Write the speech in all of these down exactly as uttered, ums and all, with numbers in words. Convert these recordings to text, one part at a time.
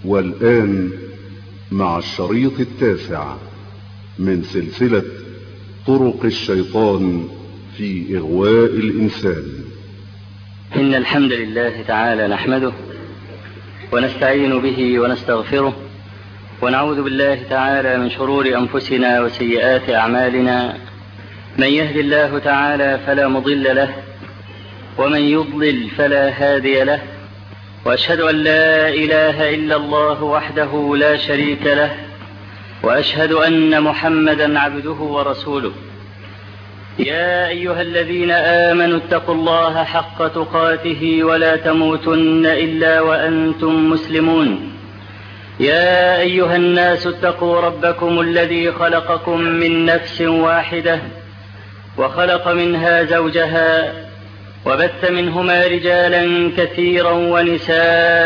والآن مع الشريط التاسع من سلسلة طرق الشيطان في إغواء الإنسان. إن الحمد لله تعالى نحمده ونستعين به ونستغفره ونعوذ بالله تعالى من شرور أنفسنا وسيئات أعمالنا. من يهد الله تعالى فلا مضل له ومن يضلل فلا هادي له، وأشهد أن لا إله إلا الله وحده لا شريك له، وأشهد أن محمدا عبده ورسوله. يا أيها الذين آمنوا اتقوا الله حق تقاته ولا تموتن إلا وأنتم مسلمون. يا أيها الناس اتقوا ربكم الذي خلقكم من نفس واحدة وخلق منها زوجها وبث منهما رجالا كثيرا ونساء،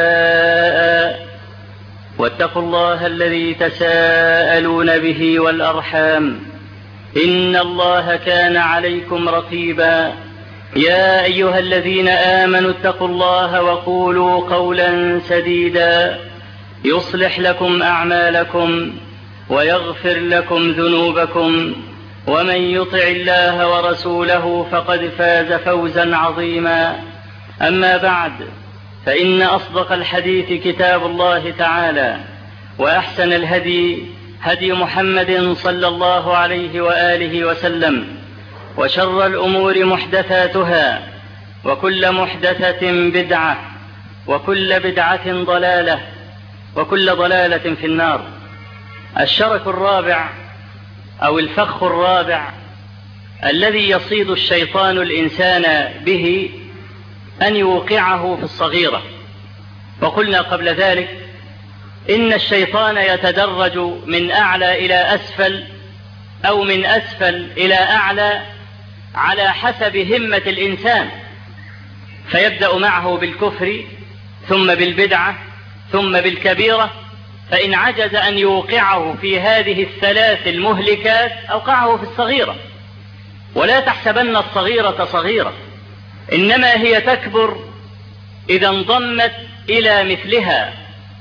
واتقوا الله الذي تساءلون به والأرحام إن الله كان عليكم رقيبا. يا أيها الذين آمنوا اتقوا الله وقولوا قولا سديدا يصلح لكم أعمالكم ويغفر لكم ذنوبكم، ومن يطع الله ورسوله فقد فاز فوزا عظيما. أما بعد، فإن أصدق الحديث كتاب الله تعالى، وأحسن الهدي هدي محمد صلى الله عليه وآله وسلم، وشر الأمور محدثاتها، وكل محدثة بدعة، وكل بدعة ضلالة، وكل ضلالة في النار. الشرك الرابع أو الفخ الرابع الذي يصيد الشيطان الإنسان به أن يوقعه في الصغيرة. وقلنا قبل ذلك إن الشيطان يتدرج من أعلى إلى أسفل أو من أسفل إلى أعلى على حسب همة الإنسان، فيبدأ معه بالكفر ثم بالبدعة ثم بالكبيرة، فإن عجز أن يوقعه في هذه الثلاث المهلكات أوقعه في الصغيرة. ولا تحسبن الصغيرة صغيرة، إنما هي تكبر إذا انضمت إلى مثلها،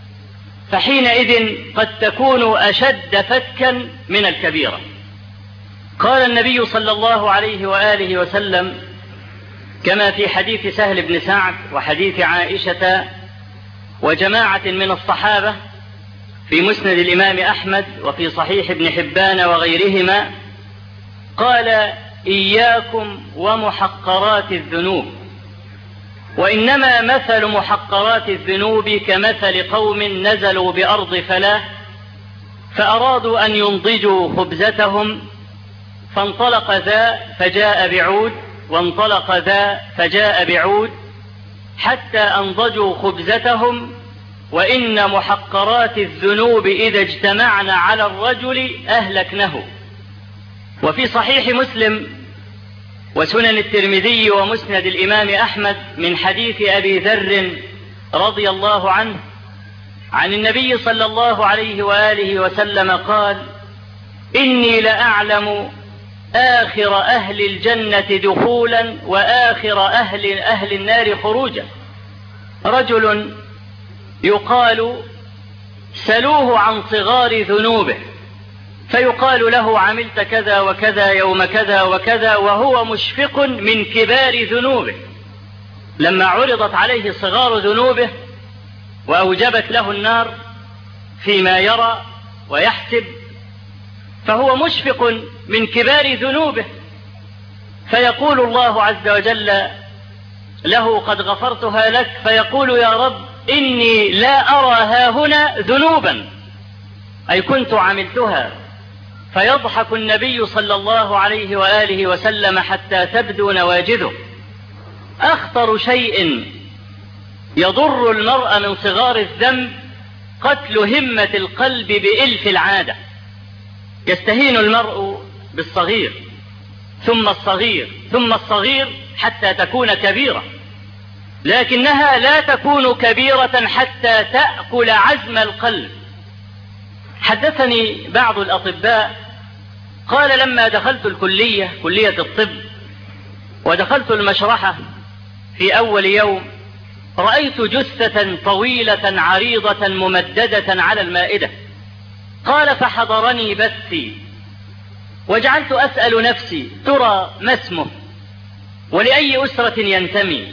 فحينئذ قد تكون أشد فتكا من الكبيرة. قال النبي صلى الله عليه وآله وسلم كما في حديث سهل بن سعد وحديث عائشة وجماعة من الصحابة في مسند الإمام أحمد وفي صحيح ابن حبان وغيرهما، قال: إياكم ومحقرات الذنوب، وإنما مثل محقرات الذنوب كمثل قوم نزلوا بأرض فلاة فأرادوا أن ينضجوا خبزتهم، فانطلق ذا فجاء بعود، وانطلق ذا فجاء بعود، حتى أنضجوا خبزتهم. وإن محقرات الذنوب إذا اجتمعنا على الرجل أهلكنه. وفي صحيح مسلم وسنن الترمذي ومسند الإمام أحمد من حديث أبي ذر رضي الله عنه عن النبي صلى الله عليه وآله وسلم قال: إني لأعلم آخر أهل الجنة دخولا وآخر أهل, أهل النار خروجا. رجل يقال سلوه عن صغار ذنوبه، فيقال له: عملت كذا وكذا يوم كذا وكذا، وهو مشفق من كبار ذنوبه. لما عرضت عليه صغار ذنوبه وأوجبت له النار فيما يرى ويحسب، فهو مشفق من كبار ذنوبه، فيقول الله عز وجل له: قد غفرتها لك. فيقول: يا رب، إني لا أرى هاهنا ذنوبا، أي كنت عملتها. فيضحك النبي صلى الله عليه وآله وسلم حتى تبدو نواجذه. أخطر شيء يضر المرء من صغار الذنب قتل همة القلب بإلف العادة. يستهين المرء بالصغير ثم الصغير ثم الصغير حتى تكون كبيرة، لكنها لا تكون كبيرة حتى تأكل عزم القلب. حدثني بعض الأطباء قال: لما دخلت الكلية كلية الطب ودخلت المشرحة في أول يوم، رأيت جثة طويلة عريضة ممددة على المائدة. قال فحضرني بثي وجعلت أسأل نفسي ترى ما اسمه ولأي أسرة ينتمي؟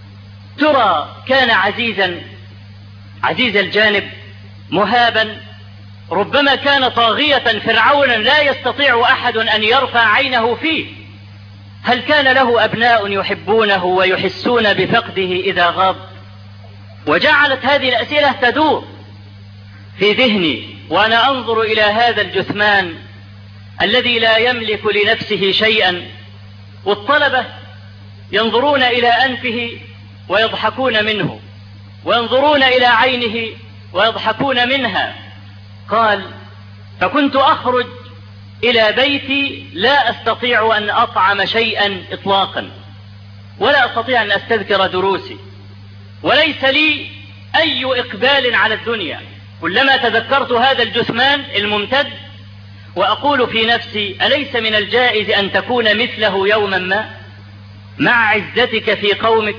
ترى كان عزيزا عزيز الجانب مهابا، ربما كان طاغية فرعونا لا يستطيع أحد أن يرفع عينه فيه. هل كان له أبناء يحبونه ويحسون بفقده إذا غاب؟ وجعلت هذه الأسئلة تدور في ذهني وأنا أنظر إلى هذا الجثمان الذي لا يملك لنفسه شيئا، والطلبة ينظرون إلى أنفه ويضحكون منه، وينظرون إلى عينه ويضحكون منها. قال فكنت أخرج إلى بيتي لا أستطيع أن أطعم شيئا إطلاقا، ولا أستطيع أن أستذكر دروسي، وليس لي أي إقبال على الدنيا. كلما تذكرت هذا الجثمان الممتد وأقول في نفسي أليس من الجائز أن تكون مثله يوما ما مع عزتك في قومك؟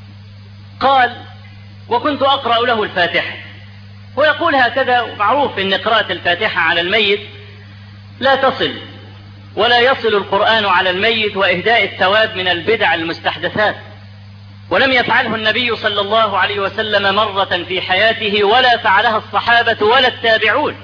قال وكنت أقرأ له الفاتحة، ويقول هكذا، معروف أن قراءة الفاتحة على الميت لا تصل ولا يصل القرآن على الميت، وإهداء الثواب من البدع المستحدثات، ولم يفعله النبي صلى الله عليه وسلم مرة في حياته، ولا فعلها الصحابة ولا التابعون،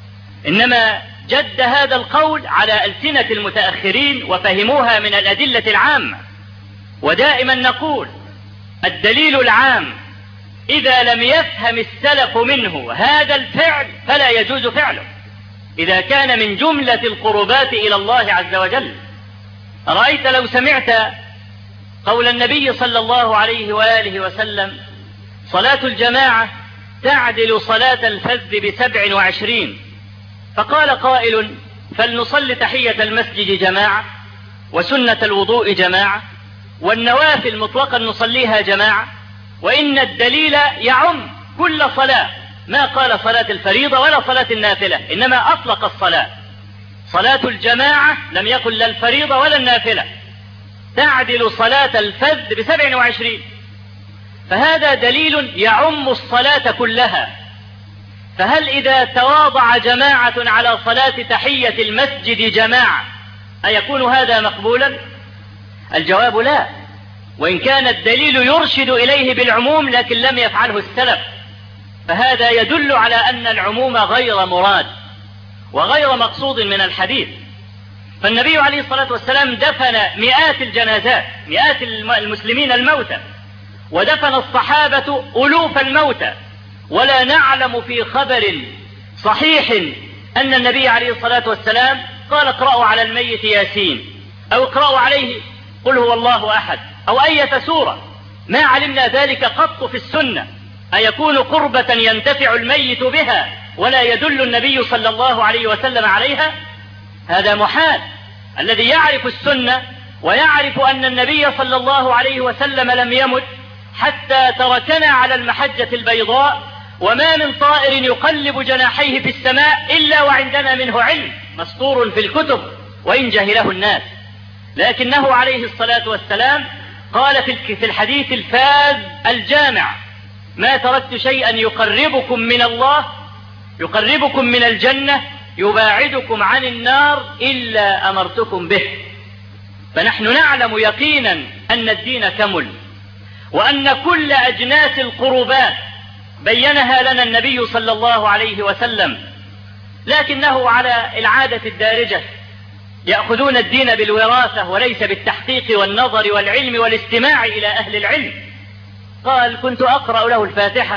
إنما جد هذا القول على ألسنة المتأخرين وفهموها من الأدلة العامة. ودائما نقول الدليل العام إذا لم يفهم السلف منه هذا الفعل فلا يجوز فعله، إذا كان من جملة القربات إلى الله عز وجل. رأيت لو سمعت قول النبي صلى الله عليه وآله وسلم صلاة الجماعة تعدل صلاة الفذ بسبع وعشرين، فقال قائل فلنصلي تحية المسجد جماعة، وسنة الوضوء جماعة، والنوافل مطلقا نصليها جماعة، وإن الدليل يعم كل صلاة، ما قال صلاة الفريضة ولا صلاة النافلة، إنما أطلق الصلاة. صلاة الجماعة لم يقل لا الفريضة ولا النافلة، تعدل صلاة الفذ بسبع وعشرين، فهذا دليل يعم الصلاة كلها. فهل إذا تواضع جماعة على صلاة تحية المسجد جماعة أيكون هذا مقبولا؟ الجواب لا، وإن كان الدليل يرشد إليه بالعموم لكن لم يفعله السلف، فهذا يدل على أن العموم غير مراد وغير مقصود من الحديث. فالنبي عليه الصلاة والسلام دفن مئات الجنازات، مئات المسلمين الموتى، ودفن الصحابة ألوف الموتى، ولا نعلم في خبر صحيح أن النبي عليه الصلاة والسلام قال اقرأوا على الميت ياسين، أو اقرأوا عليه قل هو الله أحد، أو أية سورة. ما علمنا ذلك قط في السنة. أيكون قربة ينتفع الميت بها ولا يدل النبي صلى الله عليه وسلم عليها؟ هذا محال. الذي يعرف السنة ويعرف أن النبي صلى الله عليه وسلم لم يمت حتى تركنا على المحجة البيضاء، وما من طائر يقلب جناحيه في السماء إلا وعندنا منه علم مسطور في الكتب وإن جهله الناس، لكنه عليه الصلاة والسلام قال في الحديث الفاذ الجامع ما تركت شيئا يقربكم من الله، يقربكم من الجنة، يباعدكم عن النار إلا أمرتكم به. فنحن نعلم يقينا أن الدين كمل، وأن كل أجناس القربات بينها لنا النبي صلى الله عليه وسلم، لكنه على العادة الدارجة يأخذون الدين بالوراثة وليس بالتحقيق والنظر والعلم والاستماع إلى أهل العلم. قال كنت أقرأ له الفاتحة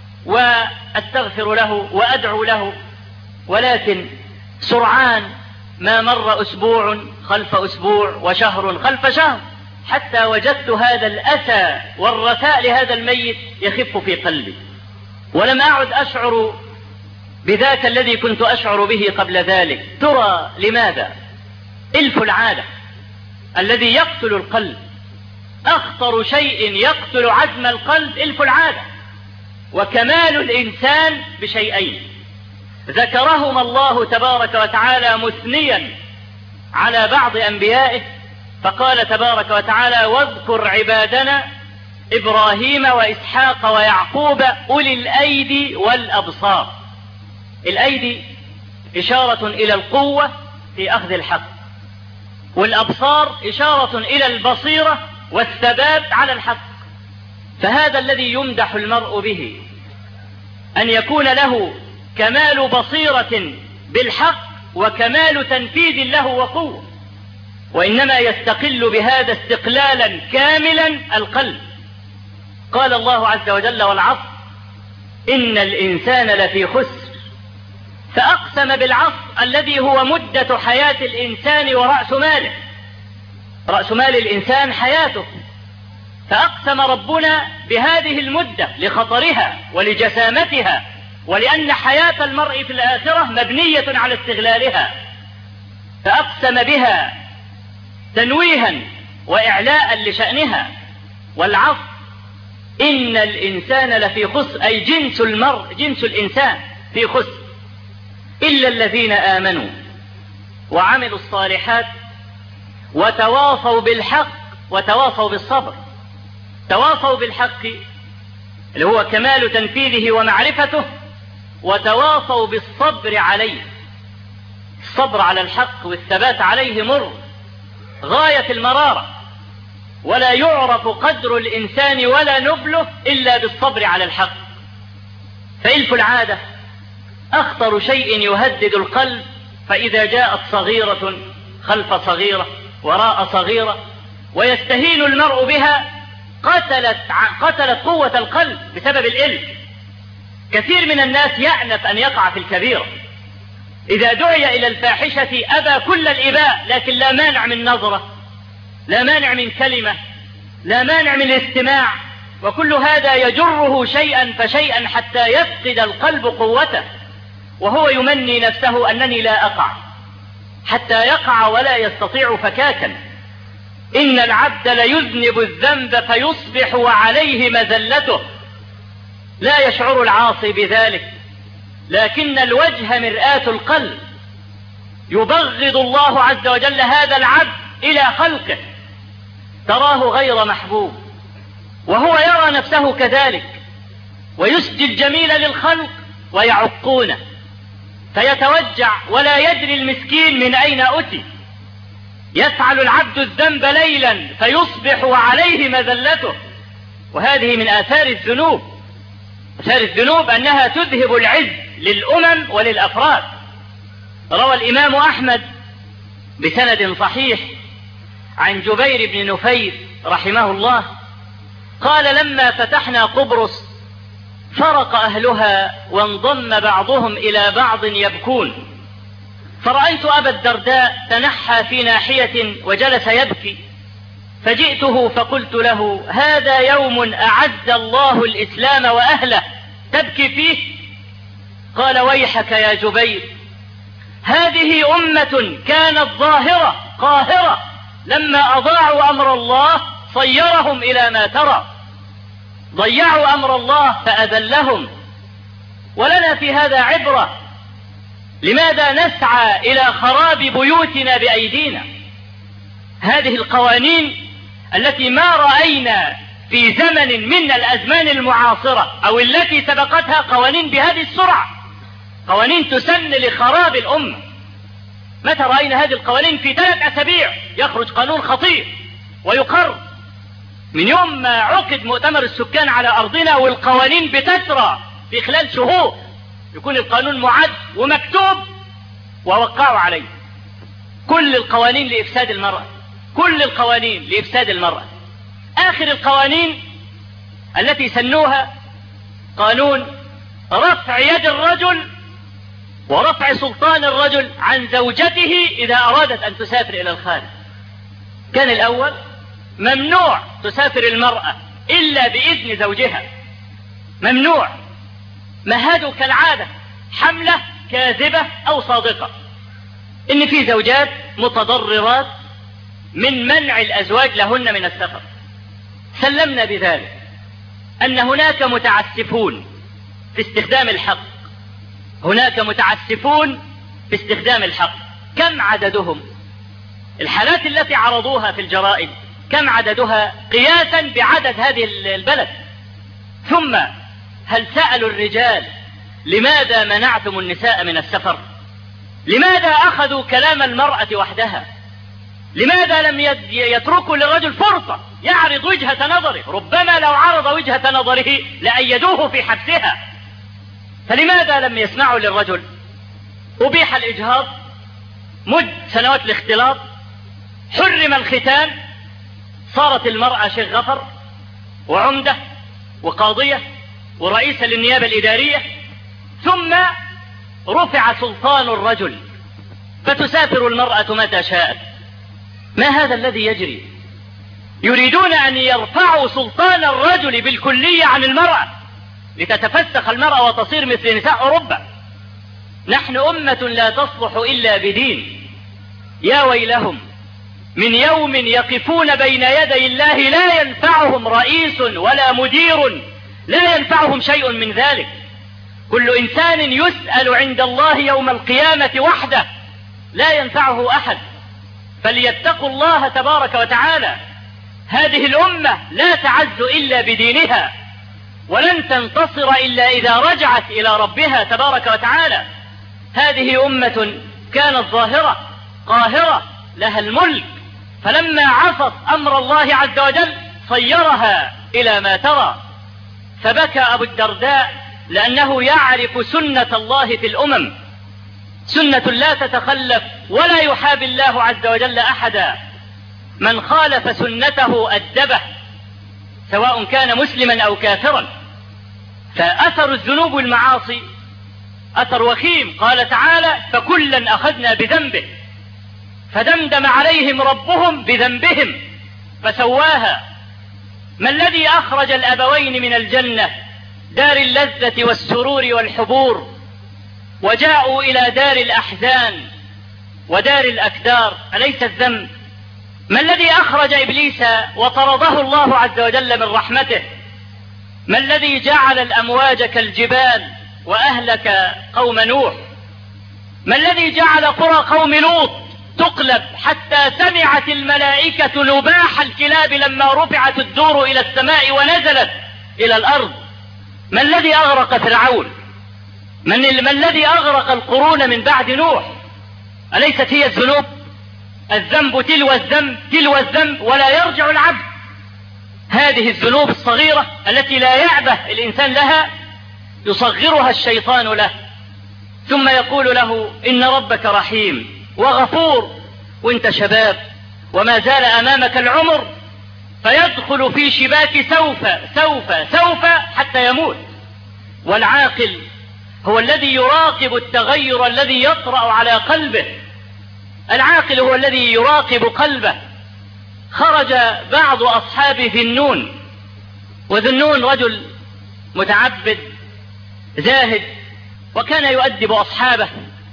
وأستغفر له وأدعو له، ولكن سرعان ما مر أسبوع خلف أسبوع وشهر خلف شهر حتى وجدت هذا الأسى والرثاء لهذا الميت يخف في قلبي، ولم أعد أشعر بذاك الذي كنت أشعر به قبل ذلك. ترى لماذا؟ إلف العادة الذي يقتل القلب، أخطر شيء يقتل عزم القلب إلف العادة. وكمال الإنسان بشيئين ذكرهما الله تبارك وتعالى مثنيا على بعض أنبيائه، فقال تبارك وتعالى واذكر عبادنا إبراهيم وإسحاق ويعقوب أولي الأيدي والأبصار. الأيدي إشارة إلى القوة في أخذ الحق، والأبصار إشارة إلى البصيرة والثبات على الحق. فهذا الذي يمدح المرء به، أن يكون له كمال بصيرة بالحق وكمال تنفيذ له وقوة، وإنما يستقل بهذا استقلالا كاملا القلب. قال الله عز وجل: والعصر إن الإنسان لفي خسر. فأقسم بالعصر الذي هو مدة حياة الإنسان ورأس ماله. رأس مال الإنسان حياته، فأقسم ربنا بهذه المدة لخطرها ولجسامتها، ولأن حياة المرء في الآخرة مبنية على استغلالها، فأقسم بها تنويها وإعلاء لشأنها. والعصر إن الإنسان لفي خسر، أي جنس المرء جنس الإنسان في خسر، إلا الذين آمنوا وعملوا الصالحات وتواصوا بالحق وتواصوا بالصبر. تواصوا بالحق اللي هو كمال تنفيذه ومعرفته، وتواصوا بالصبر عليه. الصبر على الحق والثبات عليه مر غاية المرارة، ولا يعرف قدر الإنسان ولا نبله إلا بالصبر على الحق. فإلف العادة أخطر شيء يهدد القلب، فإذا جاءت صغيرة خلف صغيرة وراء صغيرة ويستهين المرء بها قتلت قتلت قوة القلب بسبب الإلف. كثير من الناس يأنف أن يقع في الكبيرة، إذا دعي إلى الفاحشة أبى كل الإباء، لكن لا مانع من نظرة، لا مانع من كلمة، لا مانع من الاستماع، وكل هذا يجره شيئا فشيئا حتى يفقد القلب قوته، وهو يمني نفسه أنني لا أقع، حتى يقع ولا يستطيع فكاكا. إن العبد ليذنب الذنب فيصبح وعليه مذلته. لا يشعر العاصي بذلك، لكن الوجه مرآة القلب. يبغض الله عز وجل هذا العبد إلى خلقه، تراه غير محبوب وهو يرى نفسه كذلك، ويسدي الجميل للخلق ويعقونه، فيتوجع ولا يدري المسكين من أين أتي. يفعل العبد الذنب ليلا فيصبح وعليه مذلته، وهذه من آثار الذنوب. آثار الذنوب أنها تذهب العز للأمم وللأفراد. روى الإمام أحمد بسند صحيح عن جبير بن نفير رحمه الله قال: لما فتحنا قبرص فرق أهلها وانضم بعضهم إلى بعض يبكون، فرأيت أبا الدرداء تنحى في ناحية وجلس يبكي، فجئته فقلت له: هذا يوم أعز الله الإسلام وأهله تبكي فيه؟ قال: ويحك يا جبير، هذه أمة كانت ظاهرة قاهرة، لما أضاعوا أمر الله صيرهم إلى ما ترى، ضيعوا أمر الله فأذلهم. ولنا في هذا عبرة. لماذا نسعى إلى خراب بيوتنا بأيدينا؟ هذه القوانين التي ما رأينا في زمن من الأزمان المعاصرة أو التي سبقتها قوانين بهذه السرعة، قوانين تسن لخراب الأمة. متى رأينا هذه القوانين؟ في ثلاث أسابيع يخرج قانون خطير ويقر. من يوم ما عقد مؤتمر السكان على أرضنا والقوانين بتسرى في خلال شهور، يكون القانون معد ومكتوب ووقعوا عليه. كل القوانين لإفساد المرأة، كل القوانين لإفساد المرأة. آخر القوانين التي سنوها قانون رفع يد الرجل ورفع سلطان الرجل عن زوجته إذا أرادت أن تسافر إلى الخارج. كان الأول ممنوع تسافر المرأة إلا بإذن زوجها، ممنوع. مهدوا كالعادة حملة كاذبة أو صادقة إن في زوجات متضررات من منع الأزواج لهن من السفر. سلمنا بذلك أن هناك متعسفون في استخدام الحق، هناك متعسفون في استخدام الحق. كم عددهم؟ الحالات التي عرضوها في الجرائد كم عددها قياسا بعدد هذه البلد؟ ثم هل سألوا الرجال لماذا منعتم النساء من السفر؟ لماذا أخذوا كلام المرأة وحدها؟ لماذا لم يتركوا للرجل فرصة يعرض وجهة نظره؟ ربما لو عرض وجهة نظره لأيدوه في حبسها. فلماذا لم يسمعوا للرجل؟ أبيح الإجهاض، مد سنوات الاختلاط، حرم الختان، صارت المرأة شيخ غفر وعمدة وقاضية ورئيسة للنيابة الإدارية، ثم رفع سلطان الرجل فتسافر المرأة متى شاءت. ما هذا الذي يجري؟ يريدون أن يرفعوا سلطان الرجل بالكلية عن المرأة لتتفسخ المرأة وتصير مثل نساء أوروبا. نحن أمة لا تصلح إلا بدين. يا ويلهم من يوم يقفون بين يدي الله لا ينفعهم رئيس ولا مدير، لا ينفعهم شيء من ذلك. كل إنسان يسأل عند الله يوم القيامة وحده، لا ينفعه أحد. فليتقوا الله تبارك وتعالى. هذه الأمة لا تعز إلا بدينها، ولن تنتصر إلا إذا رجعت إلى ربها تبارك وتعالى. هذه أمة كانت ظاهرة قاهرة لها الملك، فلما عصت أمر الله عز وجل صيرها إلى ما ترى. فبكى أبو الدرداء لأنه يعرف سنة الله في الأمم، سنة لا تتخلف ولا يحابي الله عز وجل أحدا. من خالف سنته أدبه سواء كان مسلما أو كافرا. فأثر الذنوب والمعاصي أثر وخيم. قال تعالى فكلا أخذنا بذنبه فدمدم عليهم ربهم بذنبهم فسواها. ما الذي أخرج الأبوين من الجنة دار اللذة والسرور والحبور وجاءوا إلى دار الأحزان ودار الأكدار؟ أليس الذنب؟ ما الذي أخرج إبليس وطرده الله عز وجل من رحمته؟ ما الذي جعل الأمواج كالجبال وأهلك قوم نوح؟ ما الذي جعل قرى قوم لوط تقلب حتى سمعت الملائكة نباح الكلاب لما رفعت الدور إلى السماء ونزلت إلى الأرض؟ ما الذي أغرق فرعون؟ من, من الذي أغرق القرون من بعد نوح؟ أليست هي الذنوب؟ الذنب تلو الذنب تلو الذنب ولا يرجع العبد. هذه الذنوب الصغيرة التي لا يعبه الإنسان لها يصغرها الشيطان له، ثم يقول له إن ربك رحيم وغفور وانت شباب وما زال أمامك العمر، فيدخل في شباك سوف سوف سوف حتى يموت. والعاقل هو الذي يراقب التغير الذي يطرأ على قلبه. العاقل هو الذي يراقب قلبه. خرج بعض أصحاب ذنون، وذنون رجل متعبد زاهد وكان يؤدب أصحابه.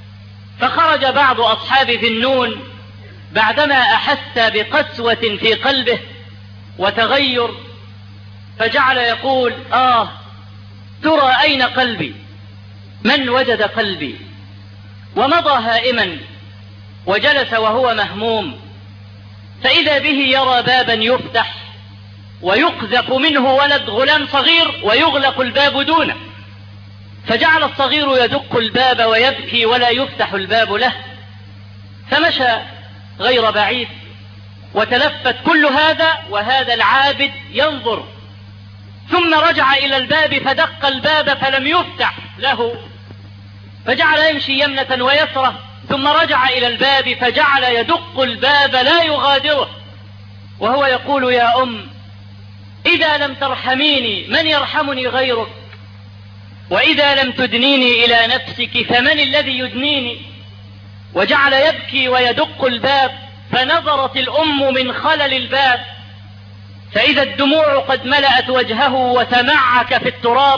فخرج بعض أصحاب ذنون بعدما أحس بقسوة في قلبه وتغير، فجعل يقول آه ترى أين قلبي؟ من وجد قلبي؟ ومضى هائما وجلس وهو مهموم، فإذا به يرى بابا يفتح ويقذف منه ولد غلام صغير ويغلق الباب دونه. فجعل الصغير يدق الباب ويبكي ولا يفتح الباب له. فمشى غير بعيد وتلفت كل هذا وهذا العابد ينظر، ثم رجع إلى الباب فدق الباب فلم يفتح له، فجعل يمشي يمنة ويسرة، ثم رجع إلى الباب فجعل يدق الباب لا يغادره، وهو يقول يا أم إذا لم ترحميني من يرحمني غيرك؟ وإذا لم تدنيني إلى نفسك فمن الذي يدنيني؟ وجعل يبكي ويدق الباب، فنظرت الأم من خلل الباب فإذا الدموع قد ملأت وجهه وتمعك في التراب،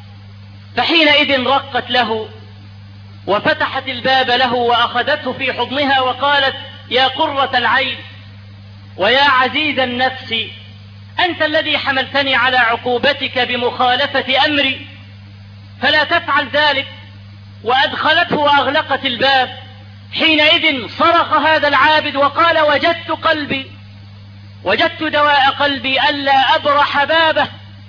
فحينئذ رقت له وفتحت الباب له وأخذته في حضنها وقالت يا قرة العين ويا عزيز النفس، أنت الذي حملتني على عقوبتك بمخالفة أمري، فلا تفعل ذلك. وأدخلته وأغلقت الباب. حينئذ صرخ هذا العابد وقال وجدت قلبي، وجدت دواء قلبي ألا أبرح بابه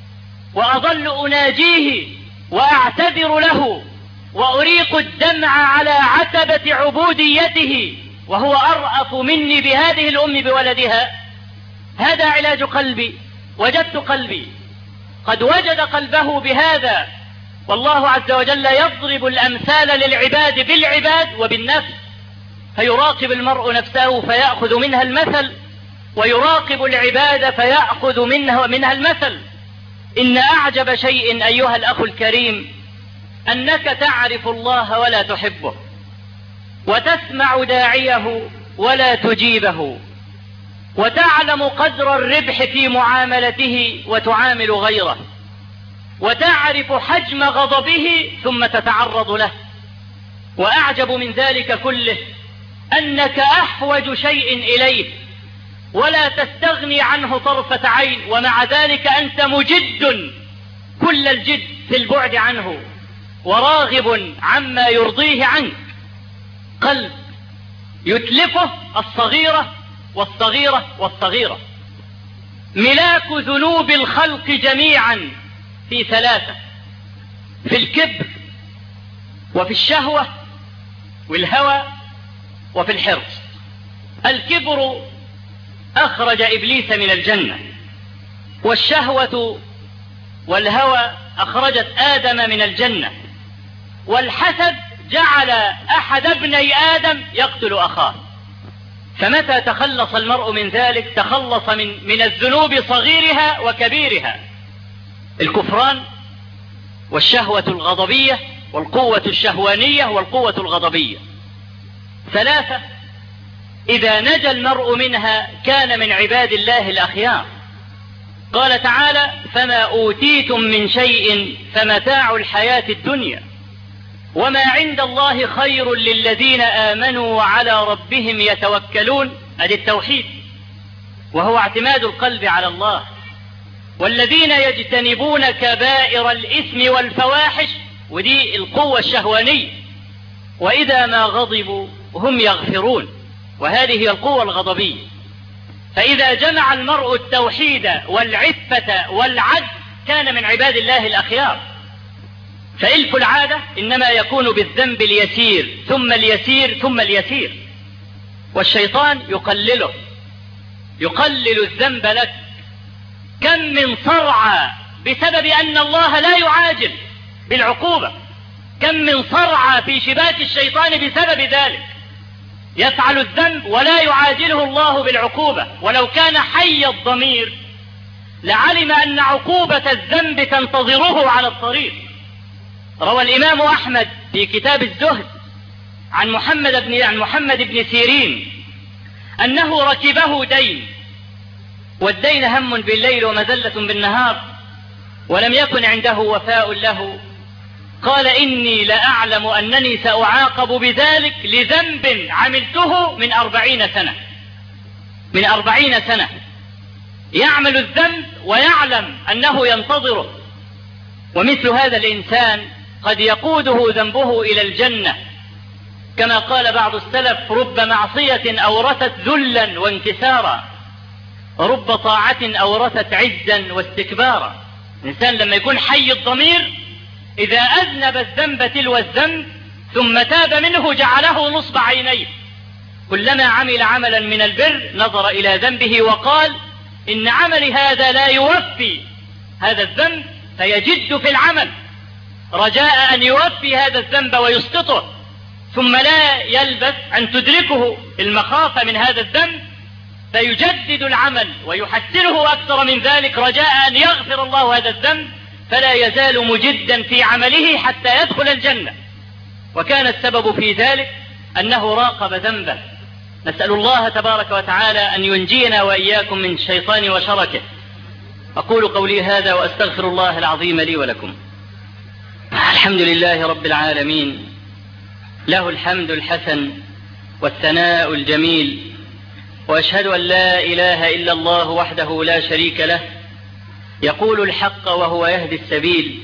وأظل أناجيه وأعتذر له وأريق الدمع على عتبة عبوديته وهو أرأف مني بهذه الأم بولدها. هذا علاج قلبي. وجدت قلبي قد وجد قلبه بهذا. والله عز وجل يضرب الأمثال للعباد بالعباد وبالنفس، فيراقب المرء نفسه فيأخذ منها المثل، ويراقب العباد فيأخذ منها, منها المثل. إن أعجب شيء أيها الأخ الكريم أنك تعرف الله ولا تحبه، وتسمع داعيه ولا تجيبه، وتعلم قدر الربح في معاملته وتعامل غيره، وتعرف حجم غضبه ثم تتعرض له. وأعجب من ذلك كله أنك أحوج شيء إليه ولا تستغني عنه طرفة عين، ومع ذلك أنت مجد كل الجد في البعد عنه وراغب عما يرضيه عنك. قلب يتلفه الصغيرة والصغيرة والصغيرة. ملاك ذنوب الخلق جميعا في ثلاثة: في الكبر، وفي الشهوة، والهوى، وفي الحرص. الكبر أخرج إبليس من الجنة، والشهوة والهوى أخرجت آدم من الجنة، والحسد جعل أحد ابني آدم يقتل أخاه. فمتى تخلص المرء من ذلك تخلص من, من الذنوب صغيرها وكبيرها: الكفران، والشهوة الغضبية، والقوة الشهوانية، والقوة الغضبية. ثلاثة إذا نجا المرء منها كان من عباد الله الأخيار. قال تعالى: فما أوتيتم من شيء فمتاع الحياة الدنيا وما عند الله خير للذين آمنوا وعلى ربهم يتوكلون. أدي التوحيد، وهو اعتماد القلب على الله. والذين يجتنبون كبائر الإثم والفواحش، ودي القوة الشهوانية. وإذا ما غضبوا هم يغفرون، وهذه هي القوة الغضبية. فإذا جمع المرء التوحيد والعفة والعدل كان من عباد الله الأخيار. فإلف العادة إنما يكون بالذنب اليسير ثم اليسير ثم اليسير، والشيطان يقلله، يقلل الذنب لك. كم من صرعى بسبب أن الله لا يعاجل بالعقوبة، كم من صرعى في شباك الشيطان بسبب ذلك. يفعل الذنب ولا يعاجله الله بالعقوبة، ولو كان حي الضمير لعلم أن عقوبة الذنب تنتظره على الطريق. روى الإمام أحمد في كتاب الزهد عن محمد بن عن محمد بن سيرين أنه ركبه دين، والدين هم بالليل ومذلة بالنهار، ولم يكن عنده وفاء له. قال: إني لأعلم أنني سأعاقب بذلك لذنب عملته من أربعين سنة من أربعين سنة يعمل الذنب ويعلم أنه ينتظره. ومثل هذا الإنسان قد يقوده ذنبه إلى الجنة، كما قال بعض السلف: رب معصية أورثت ذلا وانكسارا، رب طاعة أورثت عزا واستكبارا. الإنسان لما يكون حي الضمير إذا أذنب الذنب تلو الذنب ثم تاب منه جعله نصب عينيه. كلما عمل عملا من البر نظر إلى ذنبه وقال: إن عملي هذا لا يوفي هذا الذنب، فيجد في العمل رجاء أن يوفي هذا الذنب ويسقطه، ثم لا يلبث أن تدركه المخافة من هذا الذنب فيجدد العمل ويحسنه أكثر من ذلك رجاء أن يغفر الله هذا الذنب، فلا يزال مجدا في عمله حتى يدخل الجنة. وكان السبب في ذلك أنه راقب ذنبه. نسأل الله تبارك وتعالى أن ينجينا وإياكم من الشيطان وشركه. أقول قولي هذا وأستغفر الله العظيم لي ولكم. الحمد لله رب العالمين، له الحمد الحسن والثناء الجميل، وأشهد أن لا إله إلا الله وحده لا شريك له، يقول الحق وهو يهدي السبيل،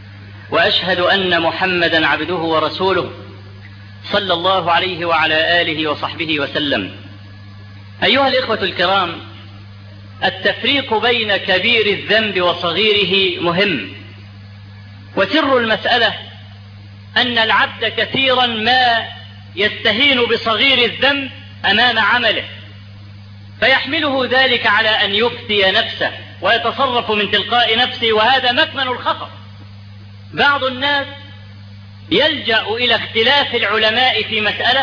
وأشهد أن محمدا عبده ورسوله صلى الله عليه وعلى آله وصحبه وسلم. أيها الإخوة الكرام، التفريق بين كبير الذنب وصغيره مهم، وسر المسألة أن العبد كثيرا ما يستهين بصغير الذنب أمام عمله، فيحمله ذلك على أن يفتي نفسه ويتصرف من تلقاء نفسه، وهذا مكمن الخطر. بعض الناس يلجأ إلى اختلاف العلماء في مسألة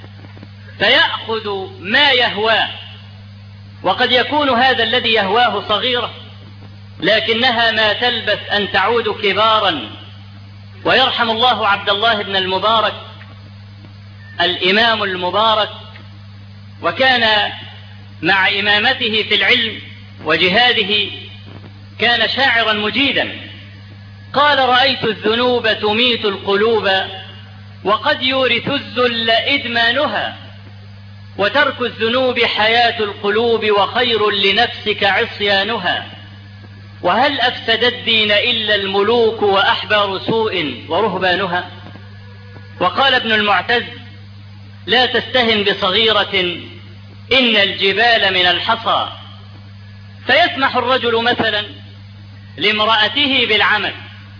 فيأخذ ما يهواه، وقد يكون هذا الذي يهواه صغيرة لكنها ما تلبث أن تعود كبارا. ويرحم الله عبد الله بن المبارك الإمام المبارك، وكان مع إمامته في العلم وجهاده كان شاعرا مجيدا. قال: رأيت الذنوب تميت القلوب وقد يورث الذل إدمانها، وترك الذنوب حياة القلوب وخير لنفسك عصيانها، وهل أفسد الدين إلا الملوك وأحبار سوء ورهبانها. وقال ابن المعتز: لا تستهن بصغيرة إن الجبال من الحصى. فيسمح الرجل مثلا لامرأته بالعمل،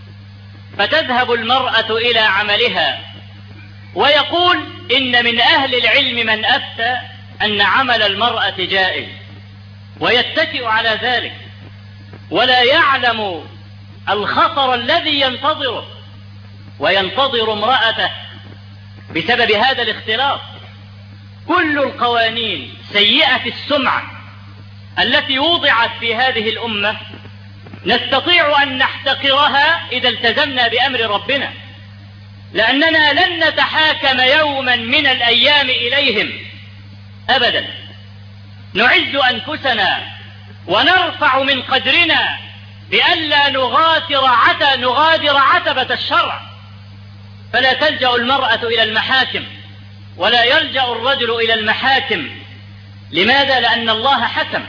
فتذهب المرأة إلى عملها ويقول: إن من أهل العلم من أفتى أن عمل المرأة جائز، ويتكئ على ذلك ولا يعلم الخطر الذي ينتظره، وينتظر امرأته بسبب هذا الاختلاط. كل القوانين سيئة السمعة التي وضعت في هذه الأمة نستطيع أن نحتقرها إذا التزمنا بأمر ربنا، لأننا لن نتحاكم يوما من الأيام إليهم أبدا. نعز أنفسنا ونرفع من قدرنا بألا نغادر عتبة نغادر عتبة الشرع. فلا تلجأ المرأة إلى المحاكم ولا يلجأ الرجل إلى المحاكم. لماذا؟ لأن الله حكم.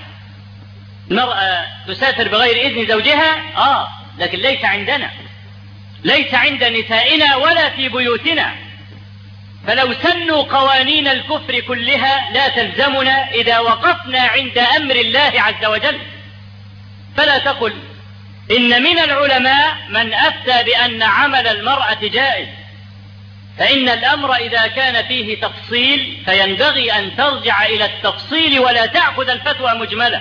المرأة تسافر بغير إذن زوجها آه لكن ليس عندنا، ليس عند نسائنا ولا في بيوتنا. فلو سنوا قوانين الكفر كلها لا تلزمنا إذا وقفنا عند أمر الله عز وجل. فلا تقل إن من العلماء من أفتى بأن عمل المرأة جائز، فإن الأمر إذا كان فيه تفصيل فينبغي أن ترجع إلى التفصيل ولا تأخذ الفتوى مجملة.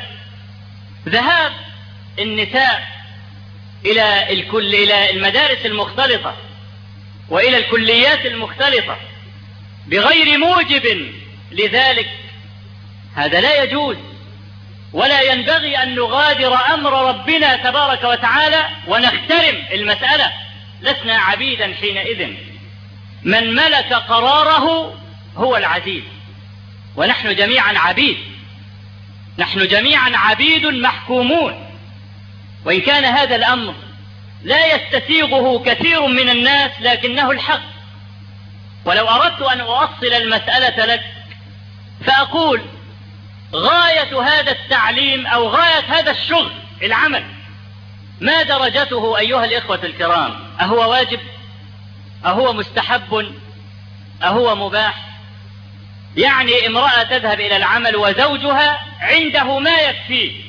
ذهاب النساء إلى الكل إلى المدارس المختلطة وإلى الكليات المختلطة بغير موجب لذلك هذا لا يجوز، ولا ينبغي أن نغادر أمر ربنا تبارك وتعالى ونخترم المسألة. لسنا عبيدا حينئذ، من ملك قراره هو العزيز، ونحن جميعا عبيد، نحن جميعا عبيد محكومون. وإن كان هذا الأمر لا يستسيغه كثير من الناس لكنه الحق. ولو أردت أن أؤصل المسألة لك فأقول: غاية هذا التعليم أو غاية هذا الشغل العمل ما درجته أيها الإخوة الكرام؟ أهو واجب؟ أهو مستحب؟ أهو مباح؟ يعني امرأة تذهب إلى العمل وزوجها عنده ما يكفيه،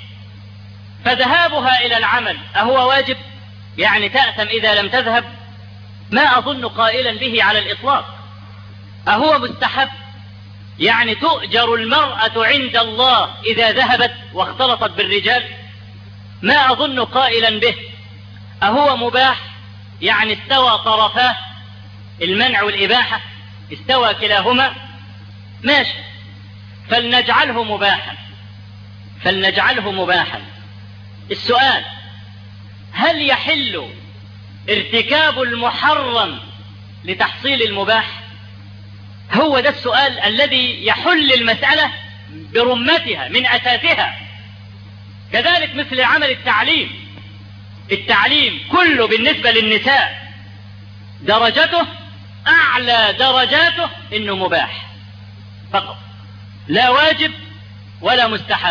فذهابها إلى العمل أهو واجب؟ يعني تأثم إذا لم تذهب؟ ما أظن قائلا به على الإطلاق. أهو مستحب؟ يعني تؤجر المرأة عند الله إذا ذهبت واختلطت بالرجال؟ ما أظن قائلا به. أهو مباح؟ يعني استوى طرفاه المنع والإباحة، استوى كلاهما؟ ماشي، فلنجعله مباحا، فلنجعله مباحا. السؤال: هل يحل ارتكاب المحرم لتحصيل المباح؟ هو ده السؤال الذي يحل المسألة برمتها من أساسها. كذلك مثل عمل التعليم، التعليم كله بالنسبة للنساء درجته أعلى درجاته إنه مباح فقط، لا واجب ولا مستحب،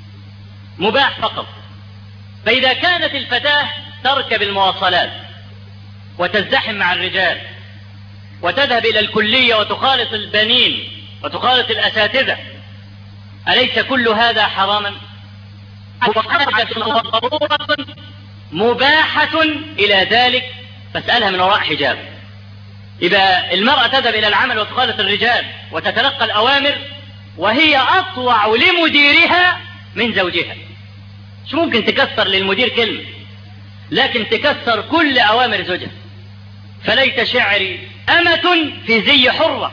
مباح فقط. فإذا كانت الفتاة تركب المواصلات وتزدحم مع الرجال وتذهب إلى الكلية وتخالط البنين وتخالط الأساتذة، أليس كل هذا حراما؟ مباحة إلى ذلك فاسألها من وراء حجاب. إذا المرأة تذهب إلى العمل وتخالط الرجال وتتلقى الأوامر وهي أطوع لمديرها من زوجها، مش ممكن تكسر للمدير كلمة، لكن تكسر كل أوامر زوجها. فليت شعري أمة في زي حرة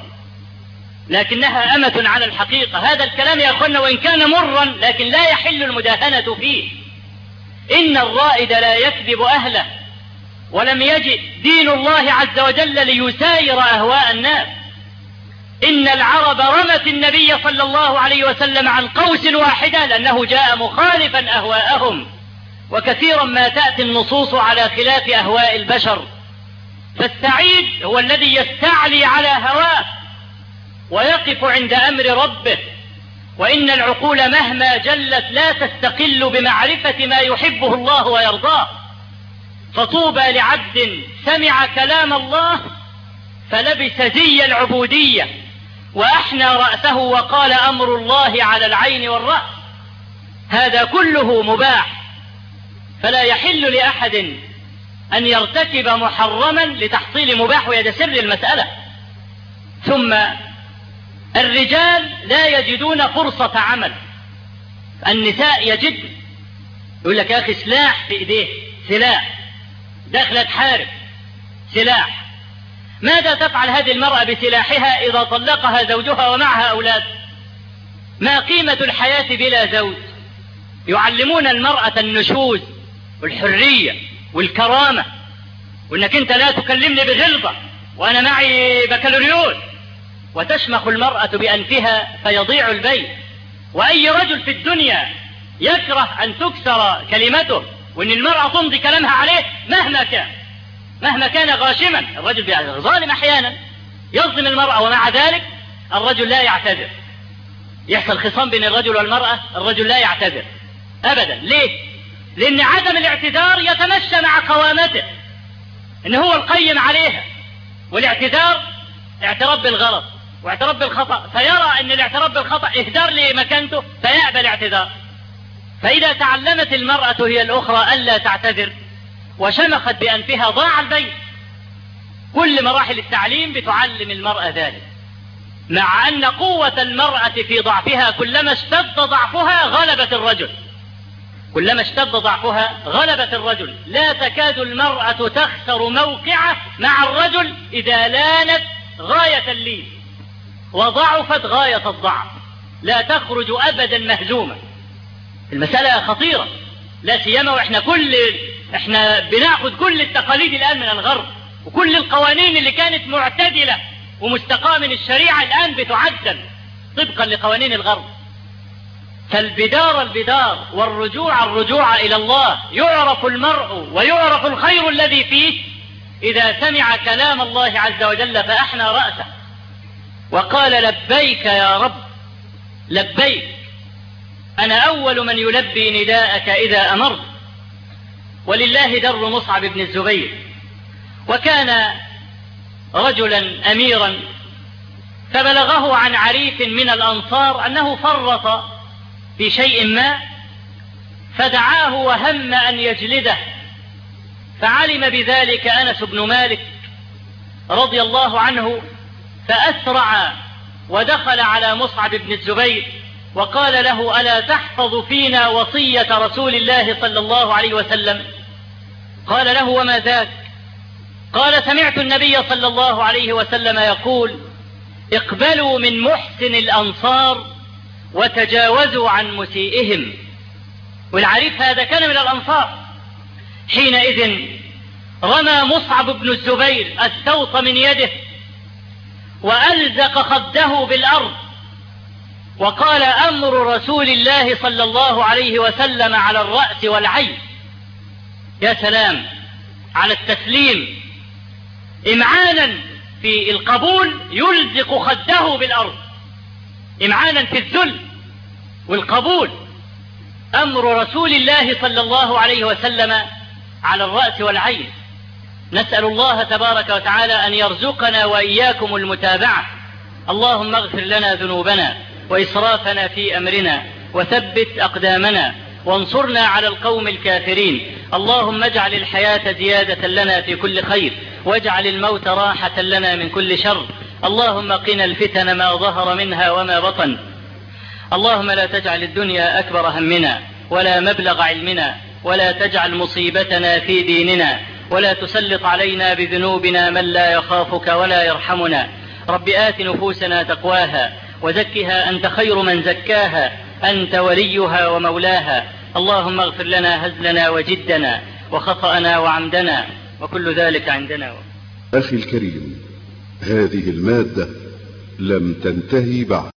لكنها أمة على الحقيقة. هذا الكلام يا أخوانا وإن كان مرا لكن لا يحل المداهنة فيه. إن الرائد لا يكذب أهله، ولم يجئ دين الله عز وجل ليساير أهواء الناس. إن العرب رمت النبي صلى الله عليه وسلم عن قوس واحدة لأنه جاء مخالفا أهواءهم، وكثيرا ما تأتي النصوص على خلاف أهواء البشر. فالسعيد هو الذي يستعلي على هواه ويقف عند أمر ربه. وإن العقول مهما جلت لا تستقل بمعرفة ما يحبه الله ويرضاه. فطوبى لعبد سمع كلام الله فلبس زي العبودية وأحنى رأسه وقال أمر الله على العين والرأس. هذا كله مباح، فلا يحل لأحد أن يرتكب محرما لتحصيل مباح، وهذا سر المسألة. ثم الرجال لا يجدون فرصة عمل، النساء يجد. يقول لك يا أخي سلاح في إيديه، سلاح داخلة تحارب، سلاح. ماذا تفعل هذه المرأة بسلاحها إذا طلقها زوجها ومعها أولاد؟ ما قيمة الحياة بلا زوج؟ يعلمون المرأة النشوز والحرية والكرامة، وإنك أنت لا تكلمني بغلظة وأنا معي بكالوريوس، وتشمخ المرأة بأنفها فيضيع البيت. وأي رجل في الدنيا يكره أن تكسر كلمته وأن المرأة تمضي كلامها عليه مهما كان، مهما كان غاشما. الرجل ظالم أحيانا يظلم المرأة، ومع ذلك الرجل لا يعتذر. يحصل خصام بين الرجل والمرأة، الرجل لا يعتذر أبدا. ليه؟ لأن عدم الاعتذار يتمشى مع قوامته، إن هو القيم عليها. والاعتذار اعتراف بالغلط واعتراف بالخطأ، فيرى أن الاعتراف بالخطأ إهدار لمكانته فيأبى الاعتذار. فإذا تعلمت المرأة هي الأخرى ألا تعتذر وشمخت بأنفها ضاع البيت. كل مراحل التعليم بتعلم المرأة ذلك، مع أن قوة المرأة في ضعفها كلما اشتد ضعفها غلبت الرجل، كلما اشتد ضعفها غلبت الرجل. لا تكاد المرأة تخسر موقعة مع الرجل إذا لانت غاية اللين وضعفت غاية الضعف، لا تخرج أبدا مهزومة. المسألة خطيرة، لا سيما وإحنا كل إحنا بناخذ كل التقاليد الآن من الغرب، وكل القوانين اللي كانت معتدلة ومستقاة من الشريعة الآن بتعدل طبقا لقوانين الغرب. فالبدار البدار والرجوع الرجوع إلى الله. يعرف المرء ويعرف الخير الذي فيه إذا سمع كلام الله عز وجل فأحنى رأسه وقال لبيك يا رب، لبيك، أنا أول من يلبي نداءك إذا أمرت. ولله در مصعب بن الزبير، وكان رجلا أميرا، فبلغه عن عريف من الأنصار أنه فرط في شيء ما، فدعاه وهم أن يجلده. فعلم بذلك أنس بن مالك رضي الله عنه، فأسرع ودخل على مصعب بن الزبير وقال له ألا تحفظ فينا وصية رسول الله صلى الله عليه وسلم؟ قال له وما ذاك؟ قال سمعت النبي صلى الله عليه وسلم يقول اقبلوا من محسن الأنصار وتجاوزوا عن مسيئهم. والعريف هذا كان من الأنصار. حينئذ رمى مصعب بن الزبير السوط من يده وألزق خده بالأرض وقال أمر رسول الله صلى الله عليه وسلم على الرأس والعين. يا سلام على التسليم، إمعانا في القبول يلزق خده بالأرض، إمعانا في الذل والقبول. أمر رسول الله صلى الله عليه وسلم على الرأس والعين. نسأل الله تبارك وتعالى أن يرزقنا وإياكم المتابعة. اللهم اغفر لنا ذنوبنا وإسرافنا في أمرنا وثبت أقدامنا وانصرنا على القوم الكافرين. اللهم اجعل الحياة زيادة لنا في كل خير، واجعل الموت راحة لنا من كل شر. اللهم قنا الفتن ما ظهر منها وما بطن. اللهم لا تجعل الدنيا أكبر همنا ولا مبلغ علمنا، ولا تجعل مصيبتنا في ديننا، ولا تسلط علينا بذنوبنا من لا يخافك ولا يرحمنا. رب آت نفوسنا تقواها وزكها أنت خير من زكاها، أنت وليها ومولاها. اللهم اغفر لنا هزلنا وجدنا وخطأنا وعمدنا، وكل ذلك عندنا. أخي الكريم، هذه المادة لم تنتهي بعد.